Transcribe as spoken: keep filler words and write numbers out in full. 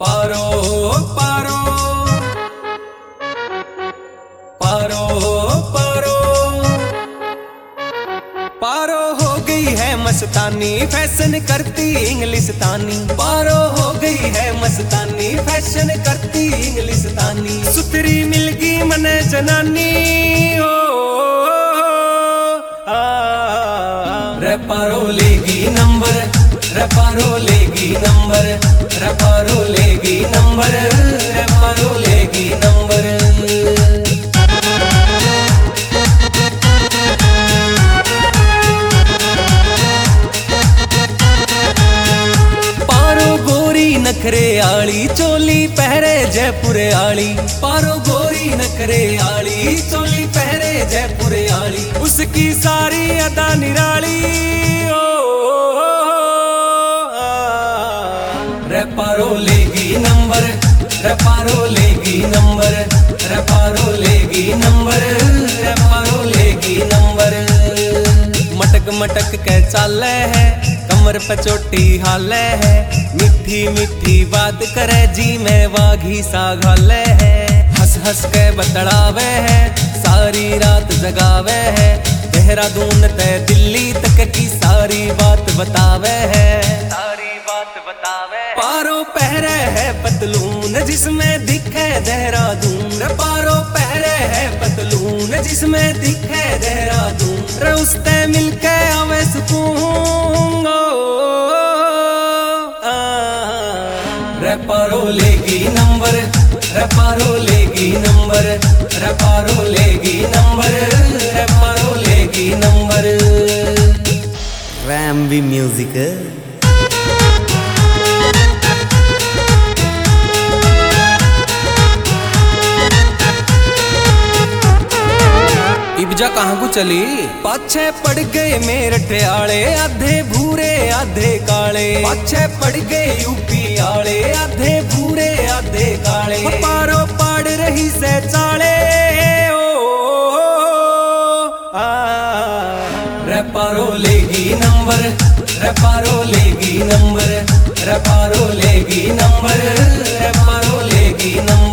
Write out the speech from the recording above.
पारो पारो पारो पारो पारो हो गई है मस्तानी, फैशन करती इंग्लिशतानी। पारो हो गई है मस्तानी, फैशन करती इंग्लिशतानी। सुतरी मिलगी मने जनानी ओ आ, रे पारो लेगी नंबर, रे पारो लेगी नंबर, रे पारो लेगी नंबर, रे पारो लेगी नंबर। पारो गोरी नखरे आली, चोली पहरे जयपुरे आली। पारो गोरी नखरे आली, चोली पहरे जयपुरे आली। उसकी सारी अदा निराली ओ रे पारो लेगी नंबर, रे पारो लेगी नंबर, रे पारो लेगी नंबर, रे पारो लेगी नंबर। मटक मटक के चाले है, कमर पे चोटी हाले है। मीठी मीठी बात करे जी में वाघी सा घाले है। हंस हंस के बतड़ावे है, सारी रात जगावे है। देहरादून ते दिल्ली तक की सारी बात बतावे है, सारी बात बतावे। पारो पहरे है पतलून, जिसमें दिखे देहरादून। पारो पहरे है पतलून, जिसमें दिखे देहरादून। रे उसते मिलके आवे सुकून रे पारो लेगी नंबर, रे पारो लेगी नंबर, रे पारो लेगी नंबर, रे पारो लेगी नंबर। रैम भी म्यूजिक। इब्जा कहाँ को चली? पाछे पड़ गए मेरठ आले, आधे भूरे आधे काले। पाछे पड़ गए यूपी आले, आधे भूरे आधे काले। पारो पाड़ रही से चाले ओ आ, रे पारो लेगी नंबर, रे पारो लेगी नंबर, रे पारो लेगी नंबर, रे पारो लेगी नंबर।